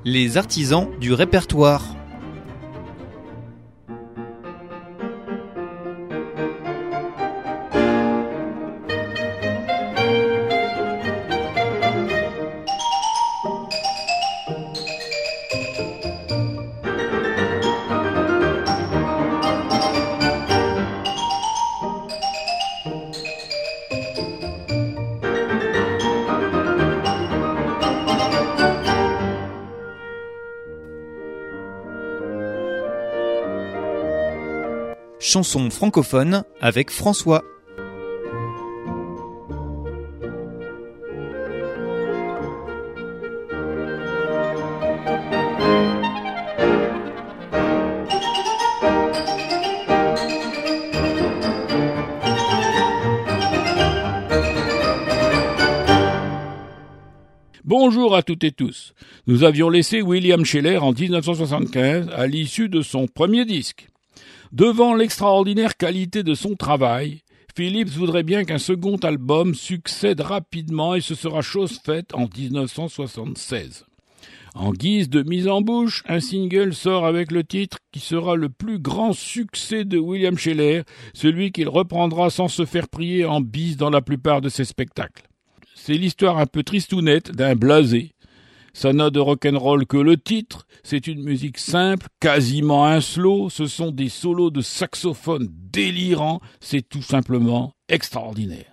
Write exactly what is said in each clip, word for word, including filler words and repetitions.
Les artisans du répertoire. Chanson francophone avec François. Bonjour à toutes et tous. Nous avions laissé William Sheller en dix-neuf cent soixante-quinze à l'issue de son premier disque. Devant l'extraordinaire qualité de son travail, Philips voudrait bien qu'un second album succède rapidement et ce sera chose faite en dix-neuf cent soixante-seize. En guise de mise en bouche, un single sort avec le titre qui sera le plus grand succès de William Sheller, celui qu'il reprendra sans se faire prier en bis dans la plupart de ses spectacles. C'est l'histoire un peu tristounette d'un blasé. Ça n'a de rock'n'roll que le titre, c'est une musique simple, quasiment un slow, ce sont des solos de saxophone délirants, c'est tout simplement extraordinaire.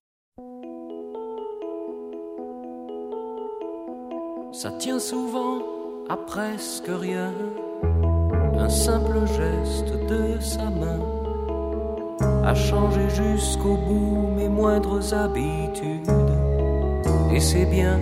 Ça tient souvent à presque rien, un simple geste de sa main, a changé jusqu'au bout mes moindres habitudes, et c'est bien.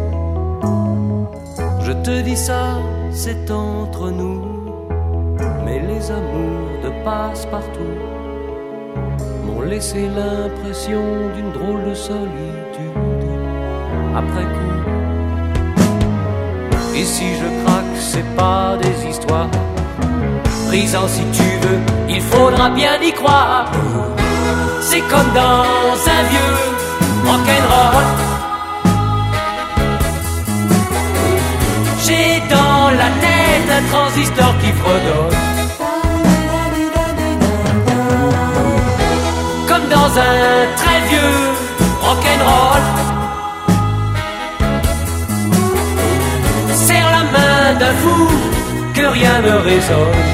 Je te dis ça, c'est entre nous, mais les amours de passe-partout m'ont laissé l'impression d'une drôle de solitude après coup. Et si je craque, c'est pas des histoires brisant si tu veux, il faudra bien y croire. C'est comme dans un vieux rock'n'roll. J'ai dans la tête un transistor qui fredonne, comme dans un très vieux rock'n'roll. Serre la main d'un fou que rien ne résonne.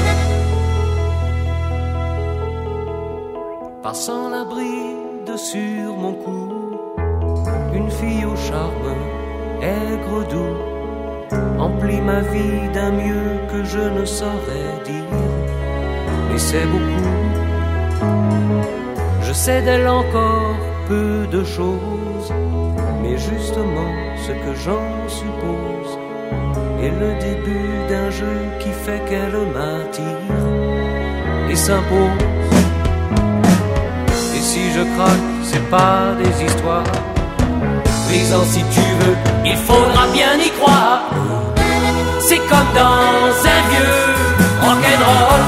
Passant la bride sur mon cou, une fille au charme aigre doux emplit ma vie d'un mieux que je ne saurais dire. Mais c'est beaucoup. Je sais d'elle encore peu de choses, mais justement ce que j'en suppose est le début d'un jeu qui fait qu'elle m'attire et s'impose. Et si je craque, c'est pas des histoires brisant si tu veux, il faudra bien y croire. C'est comme dans un vieux rock'n'roll.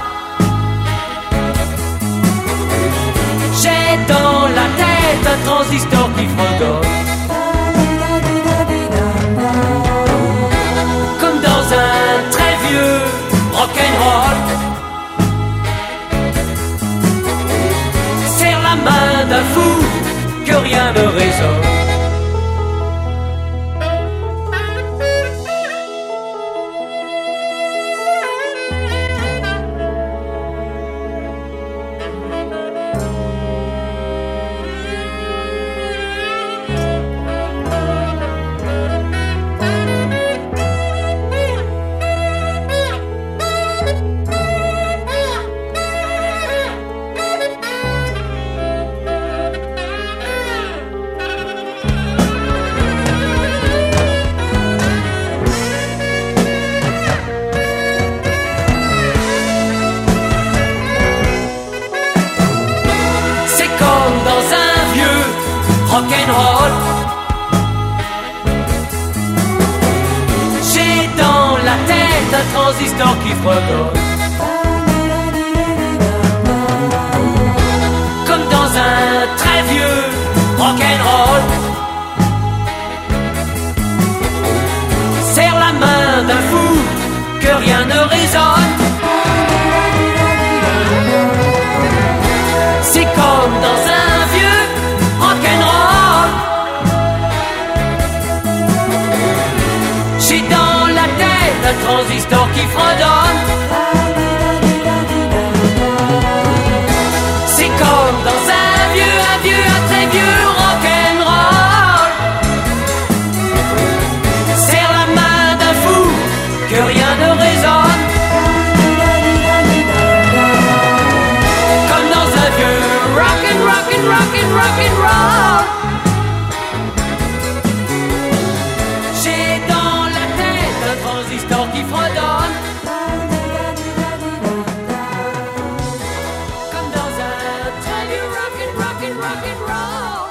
J'ai dans la tête un transistor qui fredonne, comme dans un très vieux rock'n'roll. Serre la main d'un fou que rien ne résonne. Rock'n'roll. J'ai dans la tête un transistor qui fredonne, comme dans un très vieux rock'n'roll. Serre la main d'un fou un transistor qui fredonne. C'est comme dans un vieux, un vieux, un très vieux rock'n'roll. Serre la main d'un fou que rien ne résonne. Comme dans un vieux rock'n, rock'n, rock'n, rock'n'roll. J'ai dans la tête un transistor qui fredonne. Comme dans un très vieux rock'n, rock'n, rock'n'roll.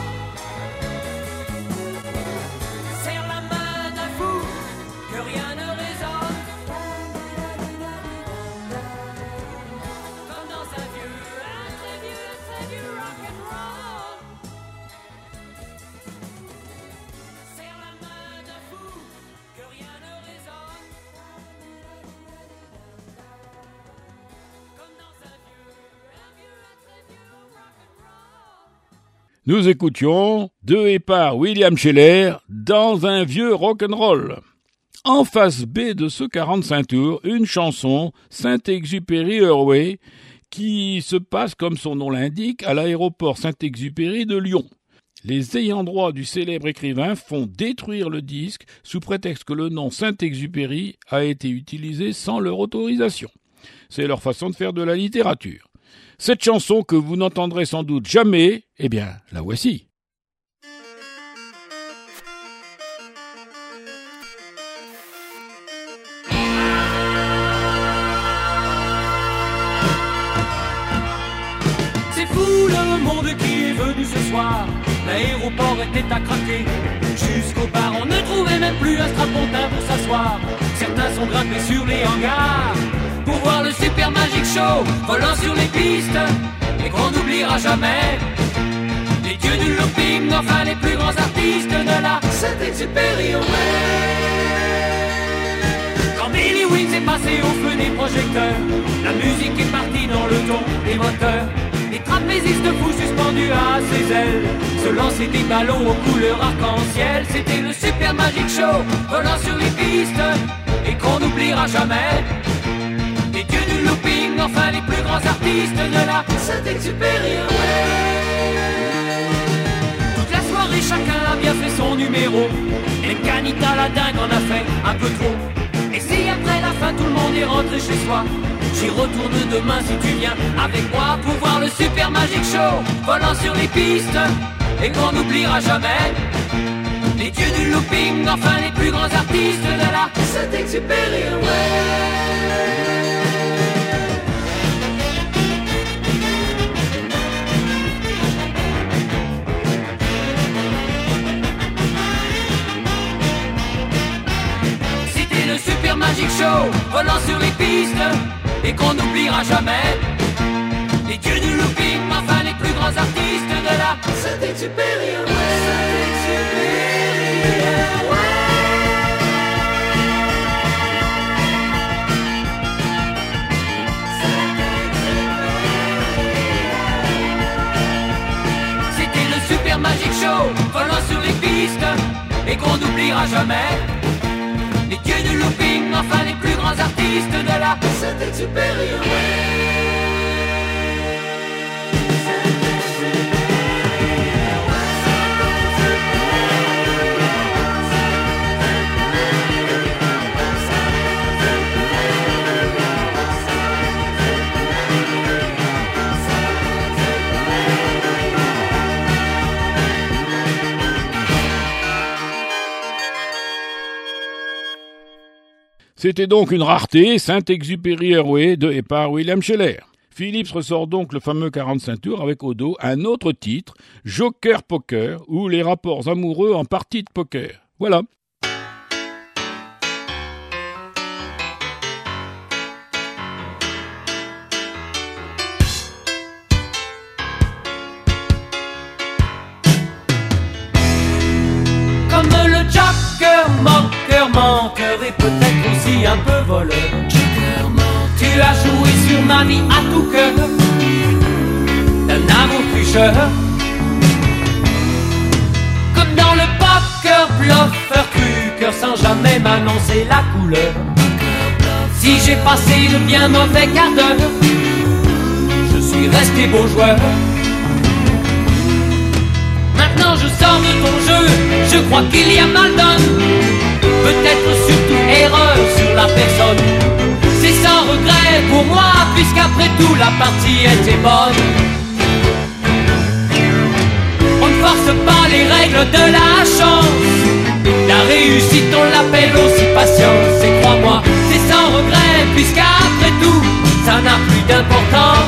Serre la main d'un fou que rien ne résonne. Comme dans un vieux, un très vieux, un très vieux rock'n'roll. Serre la main d'un fou que rien ne résonne. Comme dans un vieux, un vieux, un très vieux rock'n'roll. Nous écoutions deux et par William Sheller dans un vieux rock'n'roll. En face B de ce quarante-cinq tours, une chanson Saint-Exupéry Airway qui se passe, comme son nom l'indique, à l'aéroport Saint-Exupéry de Lyon. Les ayants droit du célèbre écrivain font détruire le disque sous prétexte que le nom Saint-Exupéry a été utilisé sans leur autorisation. C'est leur façon de faire de la littérature. Cette chanson que vous n'entendrez sans doute jamais, eh bien, la voici. C'est fou le monde qui est venu ce soir. L'aéroport était à craquer. Jusqu'au bar on ne trouvait même plus un strapontin pour s'asseoir. Certains sont grimpés sur les hangars pour voir le super magic show volant sur les pistes et qu'on n'oubliera jamais. Les dieux du looping, enfin les plus grands artistes de la Saint-Exupéry Airway. Quand Billy Wings est passé au feu des projecteurs, la musique est partie dans le ton des moteurs. Les trapézistes fous suspendus à ses ailes se lançaient des ballons aux couleurs arc-en-ciel. C'était le super magic show volant sur les pistes et qu'on n'oubliera jamais. Les dieux du looping, enfin les plus grands artistes de la Saint-Exupéry Airway. Toute la soirée chacun a bien fait son numéro. Même Canita la dingue en a fait un peu trop. Et si après la fin tout le monde est rentré chez soi, j'y retourne demain si tu viens avec moi pour voir le super magic show volant sur les pistes et qu'on n'oubliera jamais. Les dieux du looping, enfin les plus grands artistes de la Saint-Exupéry Airway. C'était le super magic show volant sur les pistes et qu'on n'oubliera jamais. Les dieux du looping, enfin les plus grands artistes de la Saint-Exupéry Airway. Saint-Exupéry Airway. C'était le super magic show volant sur les pistes et qu'on n'oubliera jamais. Les dieux du looping, enfin les plus grands artistes de la Saint-Exupéry Airway. C'était donc une rareté, Saint-Exupéry Airway de et par William Sheller. Philips ressort donc le fameux quarante-cinq tours avec au dos un autre titre, Joker Poker, ou les rapports amoureux en partie de poker. Voilà. Comme le Joker, moqueur, menteur et peut-être aussi un peu voleur. Joker, menteur. Tu as joué sur ma vie à tout cœur, d'un amour tricheur. Comme dans le poker, bluffeur, cru cœur sans jamais m'annoncer la couleur. Si j'ai passé le bien mauvais quart d'heure, je suis resté beau joueur. Maintenant je sors de ton jeu, je crois qu'il y a mal donne. Peut-être surtout erreur sur la personne. C'est sans regret pour moi, puisqu'après tout la partie était bonne. On ne force pas les règles de la chance. La réussite on l'appelle aussi patience. Et crois-moi, c'est sans regret, puisqu'après tout, ça n'a plus d'importance.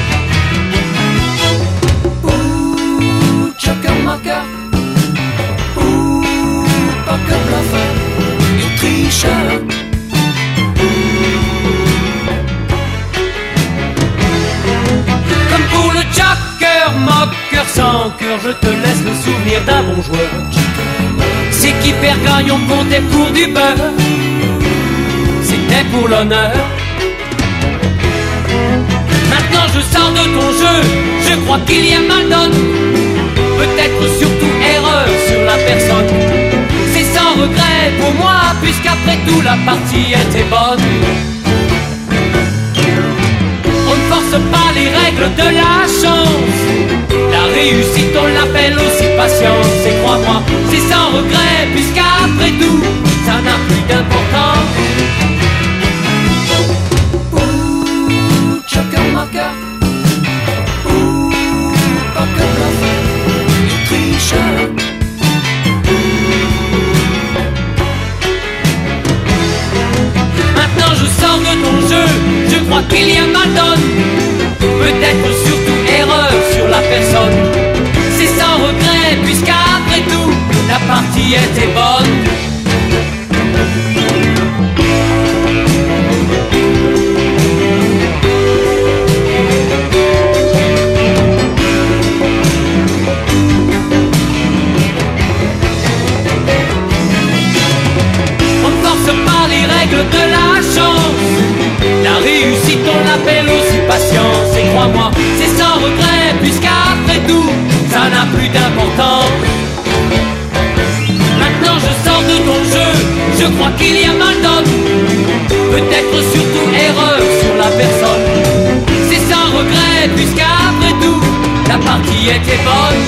Ouh, joker marqueur. Ouh, poker bluffeur. Et tricheur. Comme pour le joker moqueur sans cœur, je te laisse le souvenir d'un bon joueur. C'est qui perd gagne, on comptait pour du beurre. C'était pour l'honneur. Maintenant je sors de ton jeu, je crois qu'il y a mal donne. Peut-être surtout erreur sur la personne. C'est sans regret pour moi, puisqu'après tout la partie était bonne. On ne force pas les règles de la chance. La réussite on l'appelle aussi patience. Et crois-moi, c'est sans regret, puisqu'après tout, ça n'a plus d'importance. Ouh, joker marqueur. Ouh, poker bluffeur. Et tricheur. Maintenant je sors de ton jeu, je crois qu'il y a mal donne. Peut-être surtout erreur sur la personne. C'est sans regret, puisqu'après tout, la partie était bonne. On ne force pas les règles de la chance. La réussite on l'appelle aussi patience. Et crois-moi, c'est sans regret, puisqu'après tout, ça n'a plus d'importance. Maintenant je sors de ton jeu, je crois qu'il y a mal donne. Peut-être surtout erreur sur la personne. C'est sans regret, puisqu'après tout, la partie était bonne.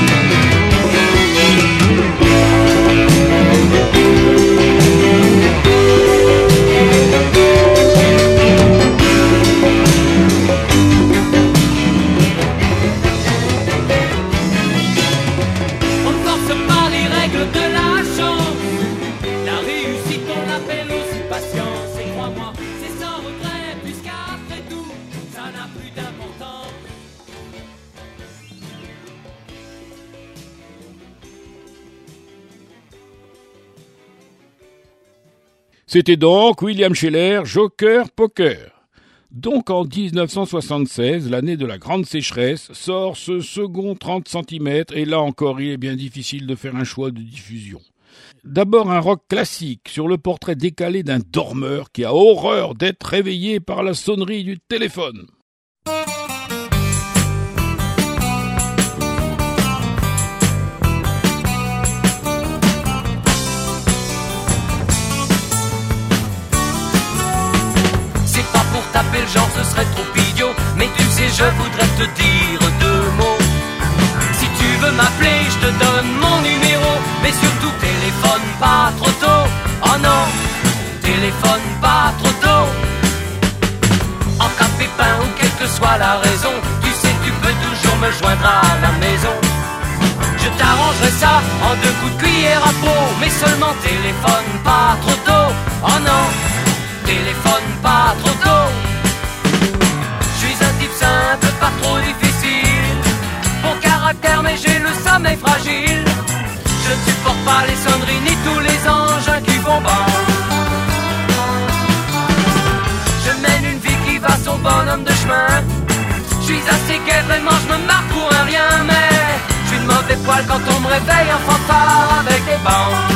C'était donc William Scheller, Joker Poker. Donc en dix-neuf cent soixante-seize, l'année de la grande sécheresse, sort ce second trente centimètres et là encore il est bien difficile de faire un choix de diffusion. D'abord un rock classique sur le portrait décalé d'un dormeur qui a horreur d'être réveillé par la sonnerie du téléphone. Taper le genre ce serait trop idiot, mais tu sais je voudrais te dire deux mots. Si tu veux m'appeler je te donne mon numéro, mais surtout téléphone pas trop tôt. Oh non, téléphone pas trop tôt. En cas de pépin ou quelle que soit la raison, tu sais tu peux toujours me joindre à la maison. Je t'arrangerai ça en deux coups de cuillère à peau, mais seulement téléphone pas trop tôt. Oh non, téléphone pas trop tôt. Je suis un type simple, pas trop difficile. Bon caractère mais j'ai le sommeil fragile. Je ne supporte pas les sonneries ni tous les engins qui font bon. Je mène une vie qui va son bonhomme de chemin. Je suis assez gai, vraiment je me marre pour un rien. Mais je suis de mauvais poil quand on me réveille en fanfare avec des bancs.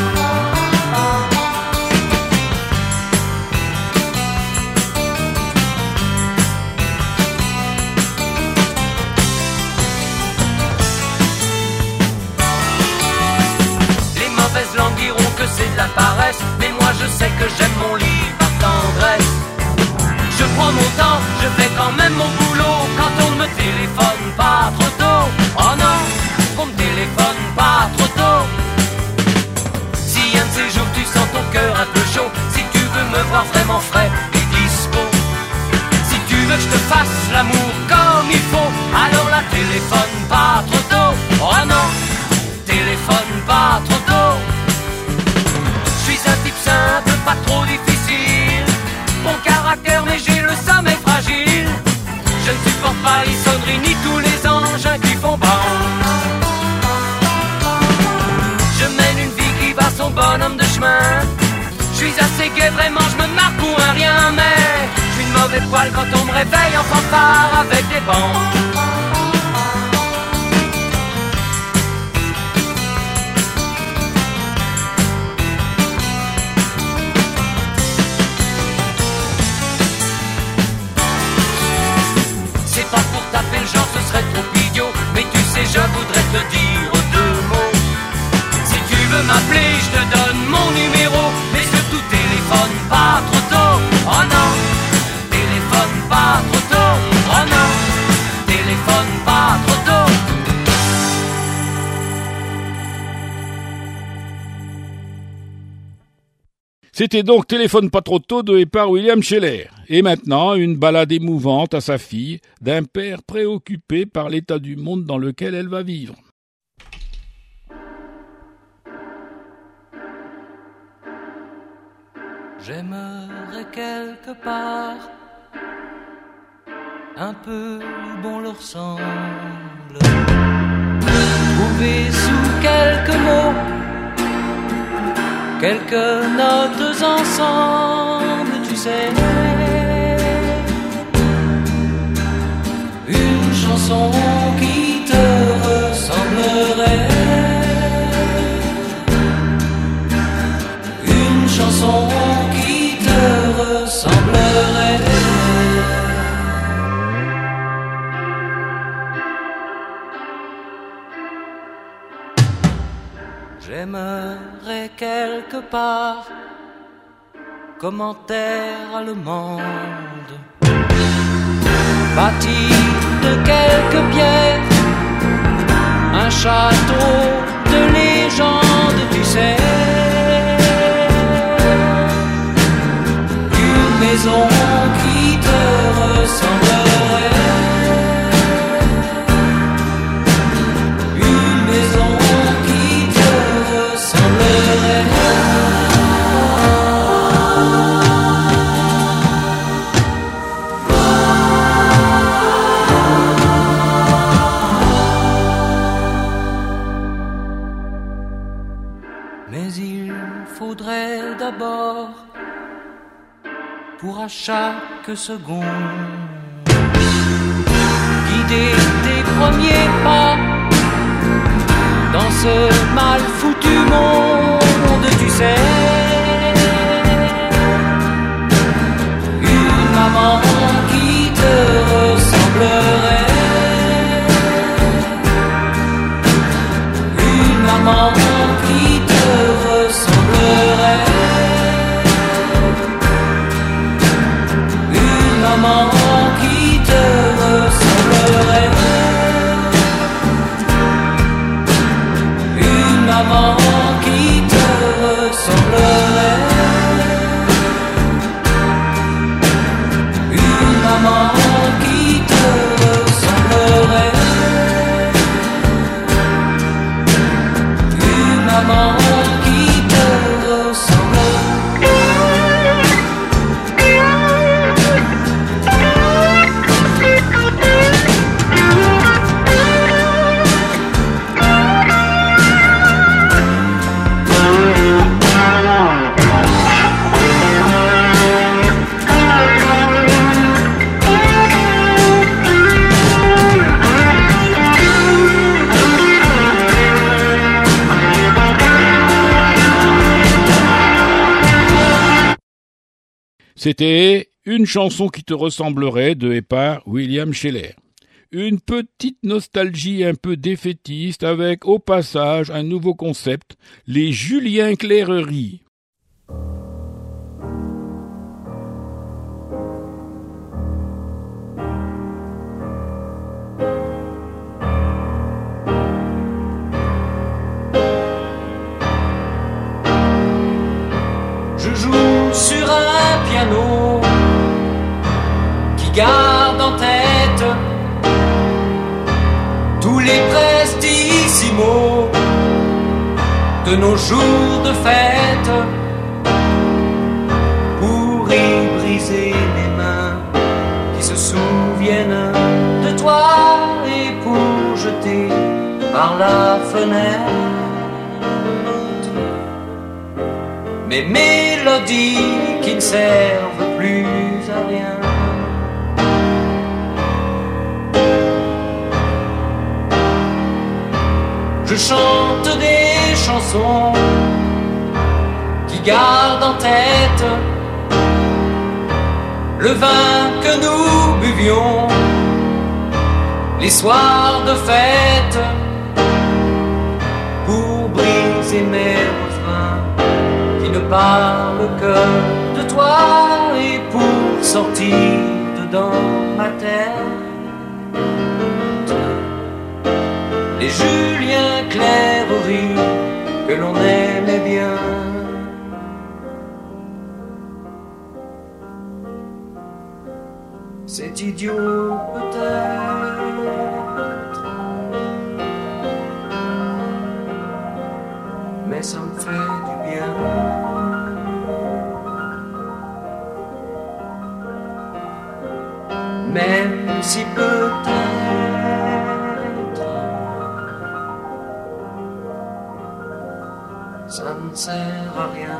Que c'est de la paresse, mais moi je sais que j'aime mon lit par tendresse. pourtant je fais quand même mon boulot quand on ne me téléphone pas trop tôt. Oh non, qu'on me téléphone pas trop tôt. Si un de ces jours tu sens ton cœur un peu chaud, si tu veux me voir vraiment frais et dispo, si tu veux que je te fasse l'amour comme il faut, alors la téléphone pas trop tôt. Oh non, téléphone pas trop tôt. Je suis un type simple, pas trop difficile, bon caractère mais j'ai le sommeil fragile. Je ne supporte pas les sonneries ni tous les engins qui font bang. Je mène une vie qui va son bonhomme de chemin. Je suis assez gai, vraiment je me marre pour un rien, mais je suis de mauvais poil quand on me réveille en fanfare avec des bancs. C'est pas pour taper le genre, ce serait trop idiot, mais tu sais je voudrais te dire deux mots. Si tu veux m'appeler, je te donne mon numéro, mais surtout téléphone pas trop tôt. Oh non, téléphone pas trop tôt. Oh non, téléphone pas trop tôt. C'était donc Téléphone pas trop tôt de et par William Sheller. Et maintenant, une ballade émouvante à sa fille, d'un père préoccupé par l'état du monde dans lequel elle va vivre. J'aimerais quelque part un peu où bon leur semble, trouver sous quelques mots quelques notes ensemble, tu sais, une chanson qui te ressemblerait, une chanson qui te ressemblerait. J'aimerais quelque part commentaire à le monde, bâti de quelques pierres, un château de légende, tu sais, une maison qui te ressemblerait, une maison qui te ressemblerait. Mais il faudrait d'abord, pour à chaque seconde, guider tes premiers pas dans ce mal foutu monde, tu sais, une maman qui te ressemblerait, une maman qui te ressemblerait, une maman qui te ressemblerait, une maman qui te ressemblerait, une maman qui te ressemblerait, une maman qui te ressemblerait. C'était une chanson qui te ressemblerait de et par William Sheller. Une petite nostalgie un peu défaitiste avec au passage un nouveau concept, les Julien Clergeries. piano qui garde en tête tous les prestissimos de nos jours de fête, pour y briser les mains qui se souviennent de toi et pour jeter par la fenêtre mes mélodies qui ne servent plus à rien. Je chante des chansons qui gardent en tête le vin que nous buvions les soirs de fête, pour briser mes refrains qui ne parlent que de toi et pour sortir de dans ma tête les Julien Clergerie que l'on aimait bien. C'est idiot peut-être, mais ça me fait du bien. Même si peut-être ça ne sert à rien.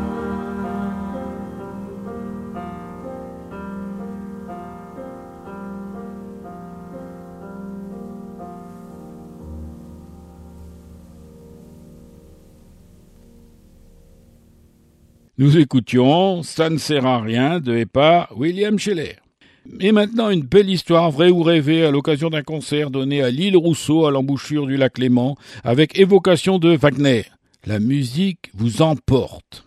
Nous écoutions « Ça ne sert à rien » de et par William Sheller. Et maintenant, une belle histoire vraie ou rêvée à l'occasion d'un concert donné à l'île Rousseau à l'embouchure du lac Léman avec évocation de Wagner. La musique vous emporte.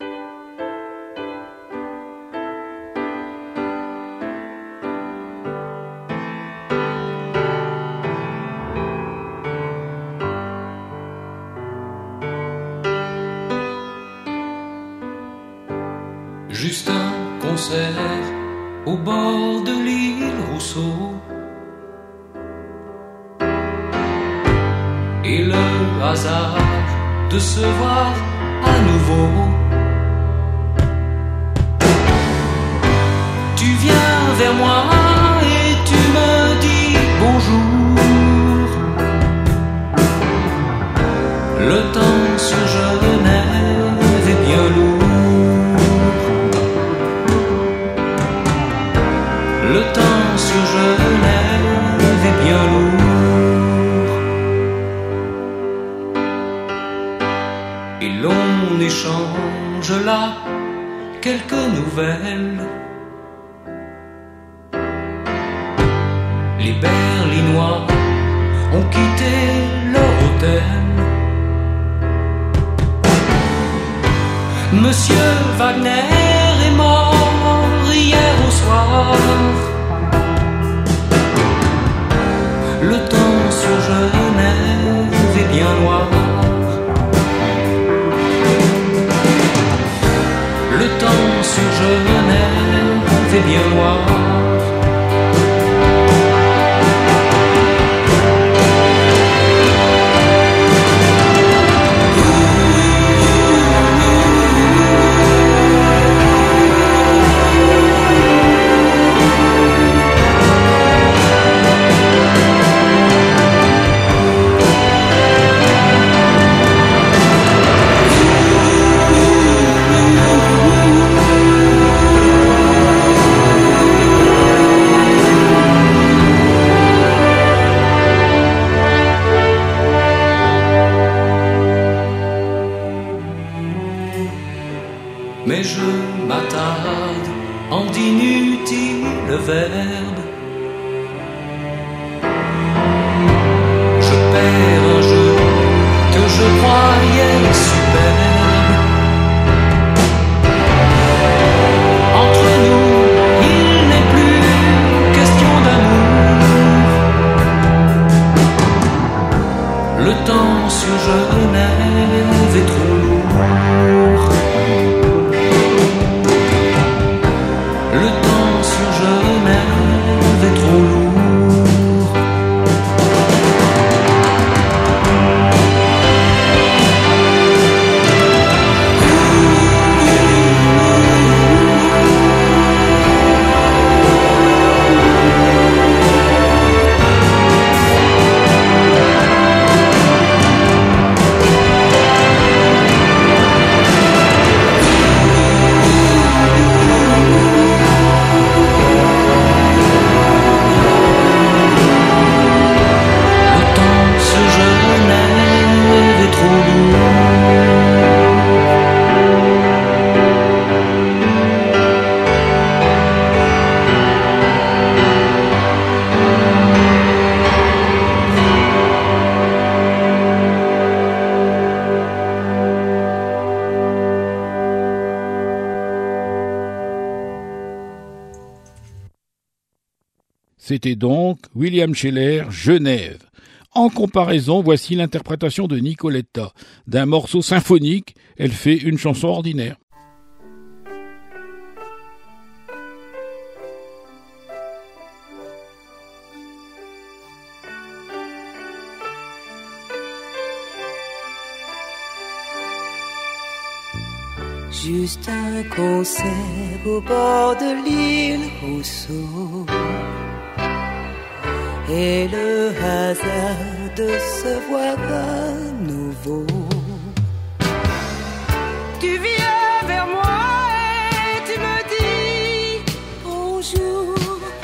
Juste un concert au bord de l'île Rousseau, et le hasard de se voir à nouveau. Tu viens vers moi et tu me dis bonjour. Le temps sur Genève est bien lourd. Le temps sur Genève est bien lourd. Et l'on échange là quelques nouvelles. Les Berlinois ont quitté leur hôtel. Monsieur Wagner est mort hier au soir. Le temps sur Genève est bien noir. Le temps sur Genève est bien noir. Mais je m'attarde en d'inutiles verbes. Je perds un jeu que je croyais superbe. Entre nous, il n'est plus question d'amour. Le temps sur Genève est trop lourd. C'était donc William Sheller, Genève. En comparaison, voici l'interprétation de Nicoletta. D'un morceau symphonique, elle fait une chanson ordinaire. Juste un concert au bord de l'île Rousseau et le hasard de se voir à nouveau. Tu viens vers moi et tu me dis bonjour.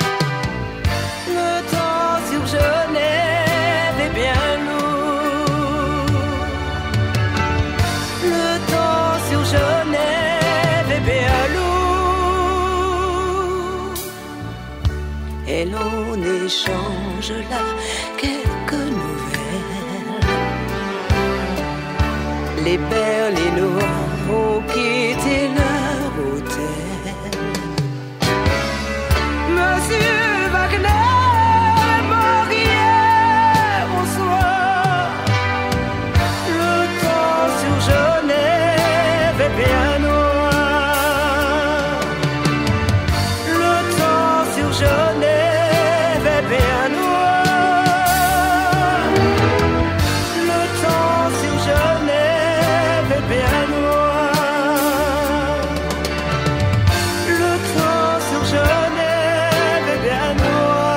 Le temps sur Genève est bien lourd. Le temps sur Genève est bien lourd. Et l'on échange là quelques nouvelles. Les Berlinois ont quitté leur hôtel. Monsieur Wagner est mort hier au soir. Le temps sur Genève est bien noir. Le temps sur Genève est bien noir. Le temps sur Genève est bien noir. Le temps sur Genève est bien noir.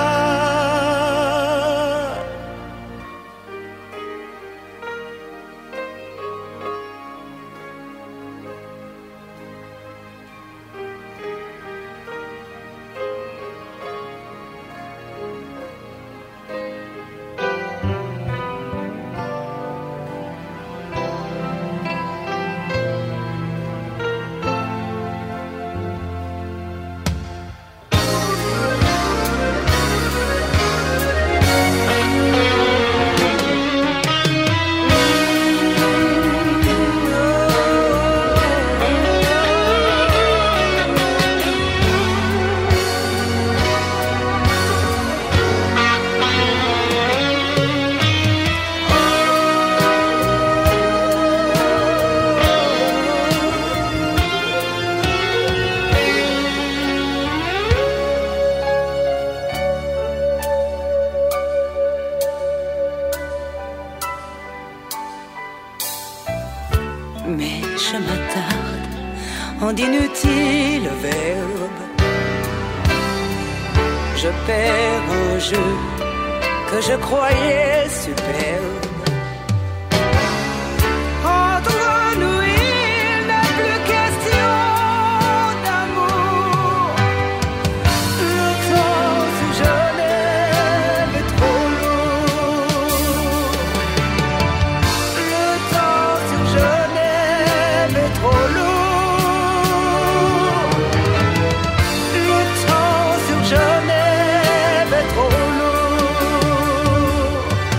Mais je m'attarde en d'inutiles verbes. Je perds un jeu que je croyais superbe. Entre nous il n'est plus question d'amour. Le temps sur Genève est trop lourd. Le temps sur Genève est trop lourd. Le temps sur Genève est trop lourd.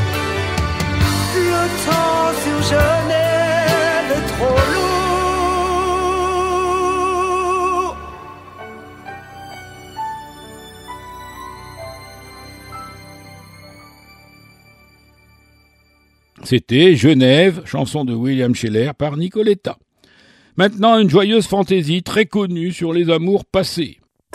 Le temps sur Genève est trop lourd. C'était Genève, chanson de William Sheller par Nicoletta. Maintenant, une joyeuse fantaisie très connue sur les amours passés.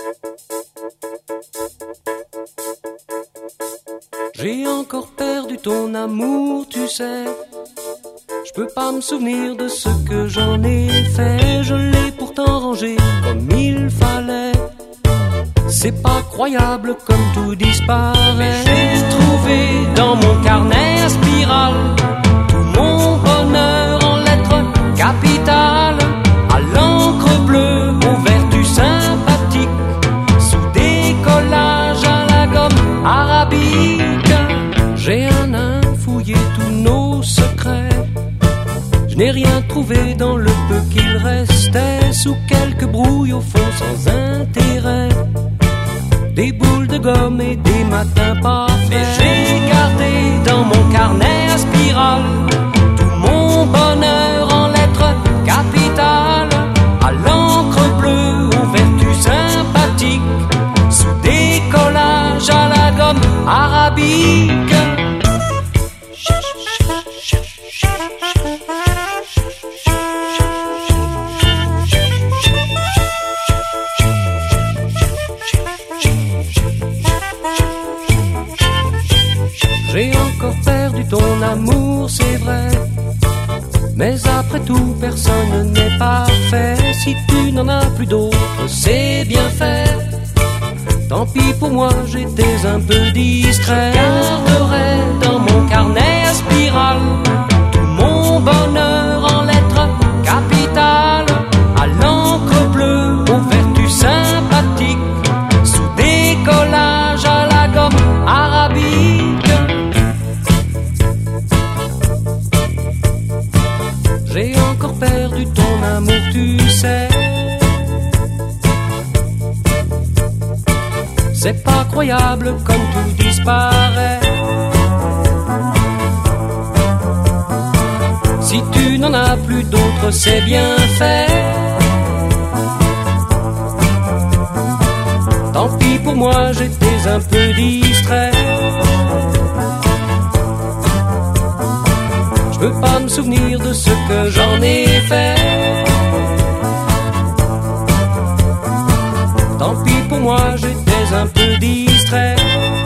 J'ai encore perdu ton amour, tu sais. Je peux pas me souvenir de ce que j'en ai fait. Je l'ai pourtant rangé comme il fallait. C'est pas croyable comme tout disparaît. Mais j'ai trouvé dans mon carnet à spirale tout mon bonheur en lettres capitales, à l'encre bleue aux vertus sympathiques, sous des collages à la gomme arabique. J'ai un nain fouillé tous nos secrets. Je n'ai rien trouvé dans le peu qu'il restait, sous quelques brouilles au fond sans intérêt, des boules de gomme et des matins parfaits. Mais j'ai gardé dans mon carnet à spirale tout mon bonheur en lettres capitales, à l'encre bleue aux vertus sympathiques, sous des collages à la J'ai encore perdu ton amour, c'est vrai. Mais après tout, personne n'est parfait. Si tu n'en as plus d'autres, c'est bien fait. Tant pis pour moi, j'étais un peu distrait. Je garderai dans mon carnet à spirale tout mon bonheur en lettres capitales, à l'encre bleue, aux vertus sympathiques, sous décollage à la gomme arabique. J'ai encore perdu ton amour, tu sais. C'est pas croyable comme tout disparaît. Si tu n'en as plus d'autres, c'est bien fait. Tant pis pour moi, j'étais un peu distrait. Je veux pas me souvenir de ce que j'en ai fait. Tant pis pour moi, j'étais un peu distrait.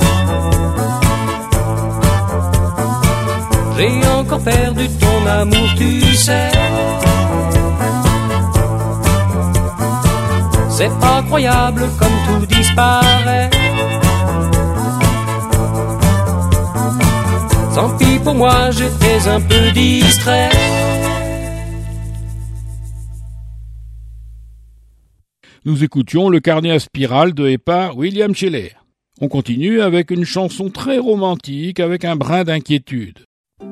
J'ai encore perdu ton amour, tu sais. C'est pas croyable comme tout disparaît. Tant pis pour moi, j'étais un peu distrait. Nous écoutions le carnet à spirale de et par William Sheller. On continue avec une chanson très romantique avec un brin d'inquiétude.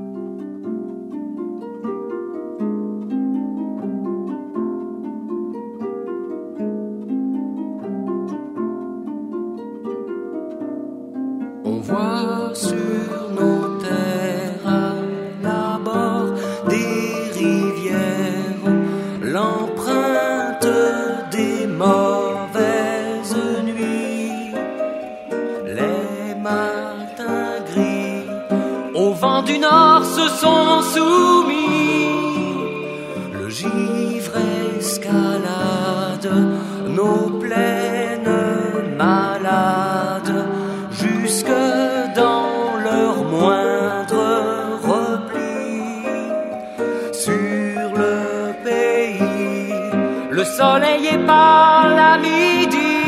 On voit sur nos terres à l'abord des rivières l'empreinte des mauvaises nuits, les matins gris au vent du nord se sont soumis. Le givre escalade nos plaines malades jusque dans leur moindre repli. Sur le pays, le soleil est pâle à midi.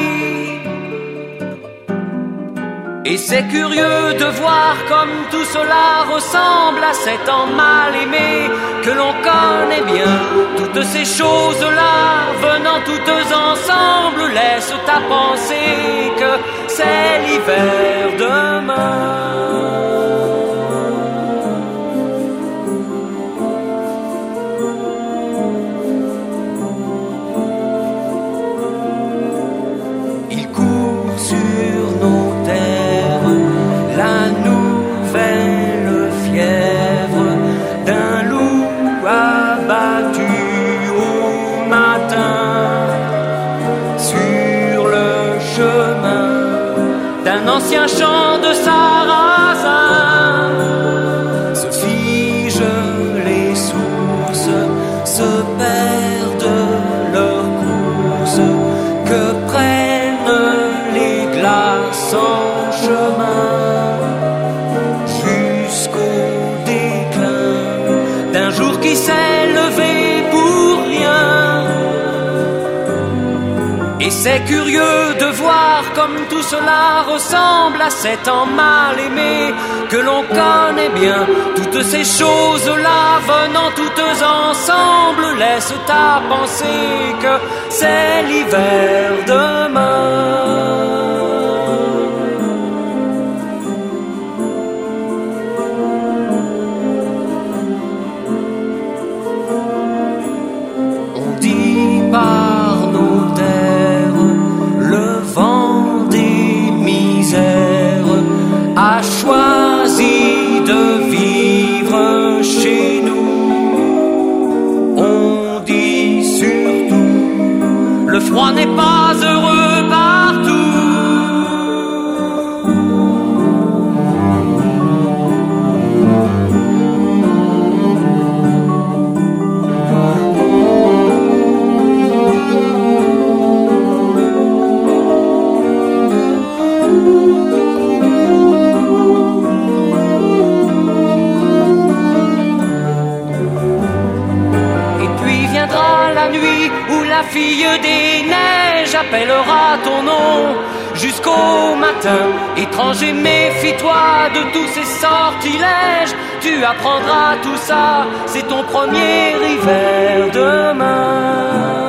Et c'est curieux de voir comme tout cela ressemble à cet an mal aimé que l'on connaît bien. Toutes ces choses-là, venant toutes ensemble, laissent à penser que c'est l'hiver demain. Il court sur nos terres la nouvelle fièvre d'un loup abattu au matin sur le chemin d'un ancien champ de sarrasin. Se figent les sources, se perdent leurs courses, que prennent les glaces en chemin jusqu'au déclin d'un jour qui s'est levé pour rien. Et c'est curieux de voir comme tout cela ressemble à cet an mal aimé que l'on connaît bien. Toutes ces choses-là, venant toutes ensemble, laissent à penser que c'est l'hiver demain. On dit par nos terres, le vent des misères a choisi de vivre chez nous. On dit surtout, le froid n'est pas heureux partout. la fille des neiges appellera ton nom jusqu'au matin. Étranger, méfie-toi de tous ces sortilèges. Tu apprendras tout ça, c'est ton premier hiver demain.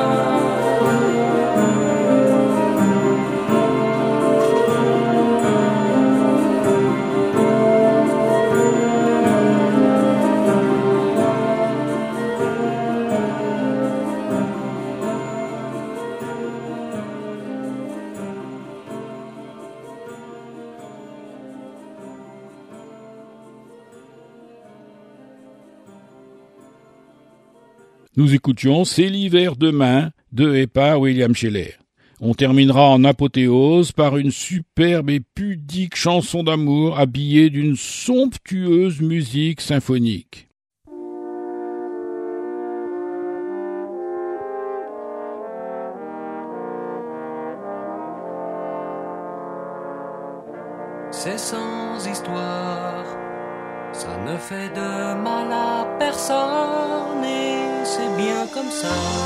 Nous écoutions C'est l'hiver demain de et par William Sheller. On terminera en apothéose par une superbe et pudique chanson d'amour habillée d'une somptueuse musique symphonique. C'est sans histoire, ça ne fait de mal à personne et c'est bien comme ça.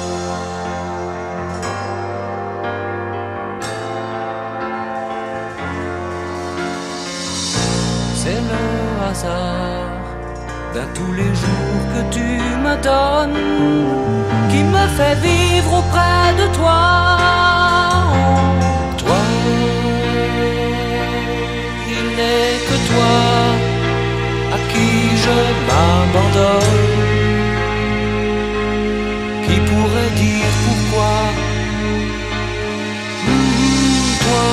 C'est le hasard d'un tous les jours que tu me donnes qui me fait vivre auprès de toi. Toi, il n'est que toi à qui je m'abandonne. Qui pourrait dire pourquoi? Mmh, toi,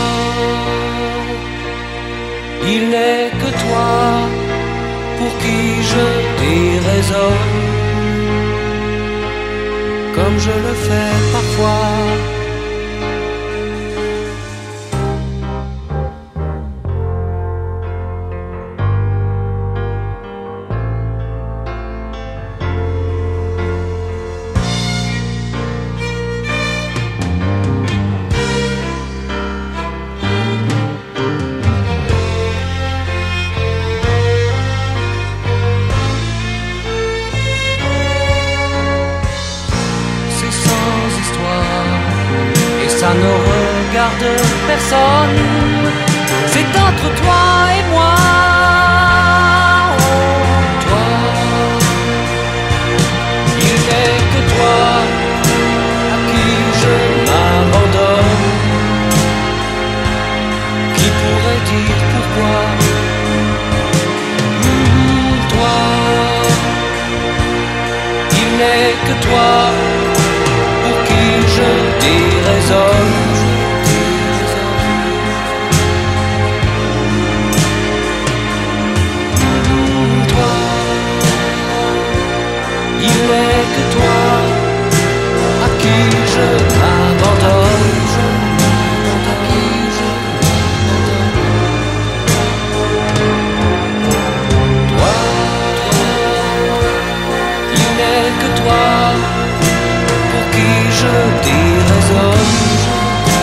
il n'est que toi pour qui je déraisonne, comme je le fais parfois. Ça ne regarde personne, c'est entre toi et moi. Oh, toi, il n'est que toi à qui je m'abandonne. Qui pourrait dire pourquoi? Mmh, toi, il n'est que toi pour qui je déraisonne. Il n'est que toi à qui je m'abandonne, à qui je m'abandonne. Toi, il n'est que toi pour qui je déraisonne.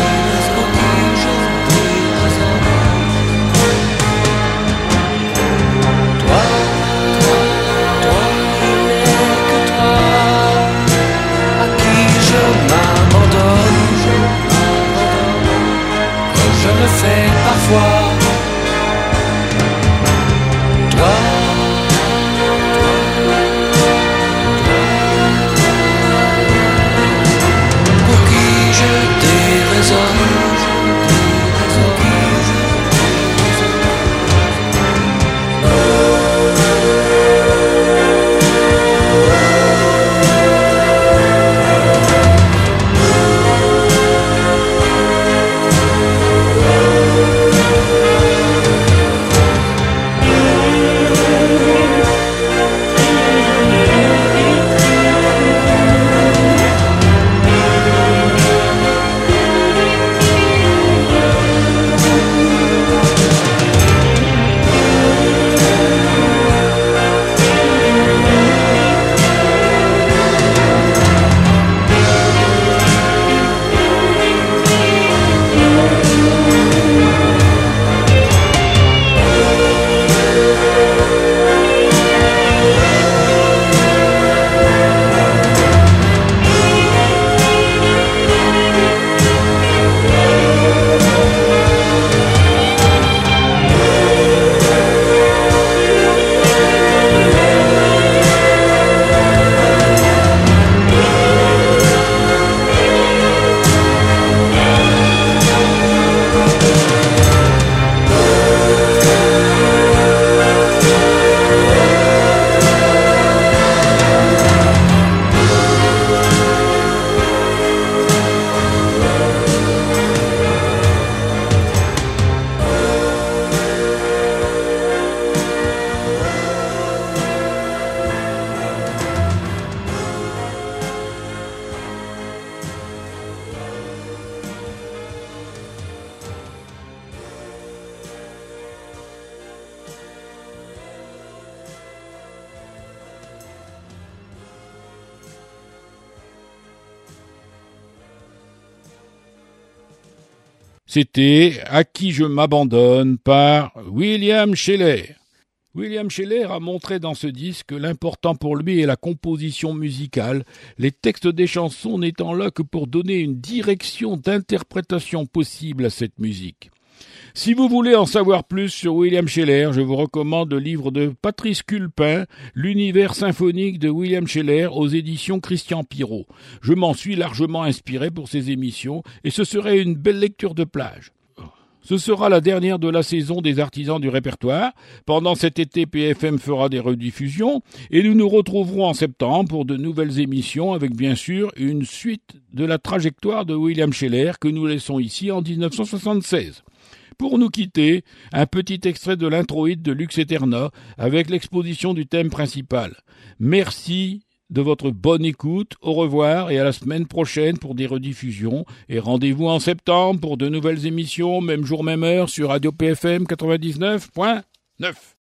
C'était « À qui je m'abandonne » par William Sheller. William Sheller a montré dans ce disque que l'important pour lui est la composition musicale, les textes des chansons n'étant là que pour donner une direction d'interprétation possible à cette musique. Si vous voulez en savoir plus sur William Sheller, je vous recommande le livre de Patrice Culpin, L'univers symphonique de William Sheller aux éditions Christian Pirot. Je m'en suis largement inspiré pour ces émissions et ce serait une belle lecture de plage. Ce sera la dernière de la saison des artisans du répertoire. Pendant cet été, P F M fera des rediffusions et nous nous retrouverons en septembre pour de nouvelles émissions avec bien sûr une suite de la trajectoire de William Sheller que nous laissons ici en dix-neuf cent soixante-seize. Pour nous quitter, un petit extrait de l'introïde de Lux Eterna avec l'exposition du thème principal. Merci de votre bonne écoute, au revoir et à la semaine prochaine pour des rediffusions et rendez-vous en septembre pour de nouvelles émissions, même jour, même heure sur Radio P F M quatre-vingt-dix-neuf point neuf.